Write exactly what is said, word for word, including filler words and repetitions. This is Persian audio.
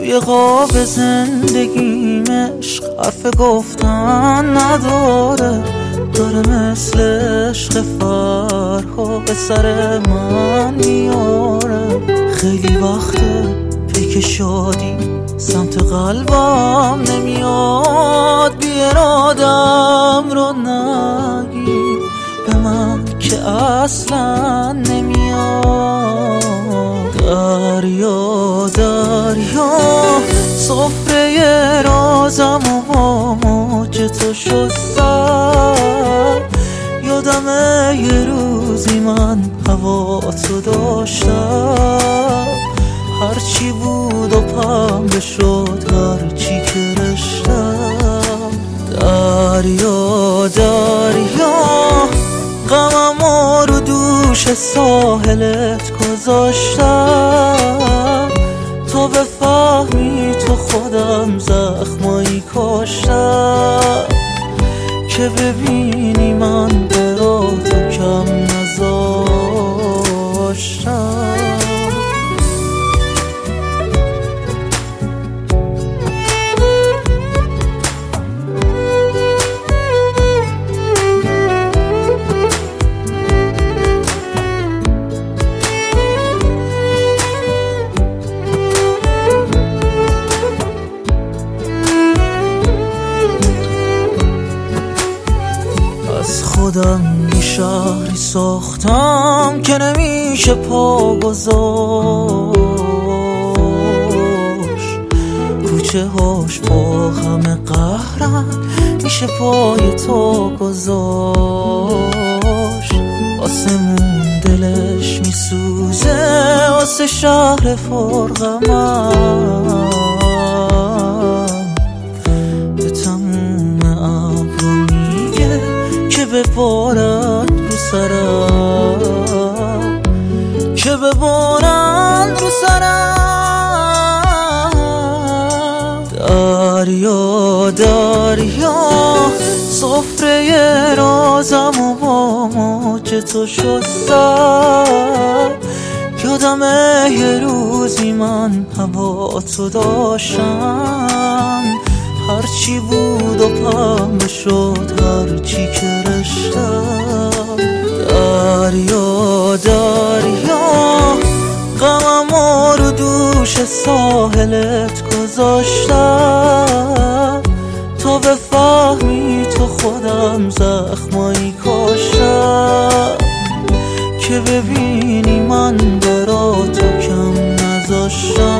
توی خواب زندگیم عشق حرف گفتن نداره، داره مثل عشق فرها به سر من میاره. خیلی وقته پیک شادی سمت قلبم نمیاد، بی ارادم رو نگی به من که اصلا نمیاد. دریا دریا سفره رازم و با موج تو شستم. یادمه یه روزی من هوا تو داشتم، هرچی بود و پنبه شد هرچی که رشتم. دریا دریا غمم رو دوش ساحلت گذاشتم، تا بفهمی تو خودم زخمایی کاشتم، که ببینی من برا تو کم نذاشتم. از خودم یه شهری ساختم که نمیشه پا گذاشت، کوچه هاش با همه قهرن میشه پای تو گذاشت. آسمون دلش میسوزه واسه شهر فرغمم، به تموم ابرو میگه که ببارن رو سرم، که ببارن رو سرم. دریا دریا سفره رازم و با موج تو شستم. یادمه یه روزی من هوا تو داشتم، هرچی بود و پنبه شد هرچی که رشتم. دریا دریا غمم رو دوش ساحلت گذاشتم، تا بفهمی تو خودم زخمایی کاشتم، که ببینی من برا تو کم نذاشتم.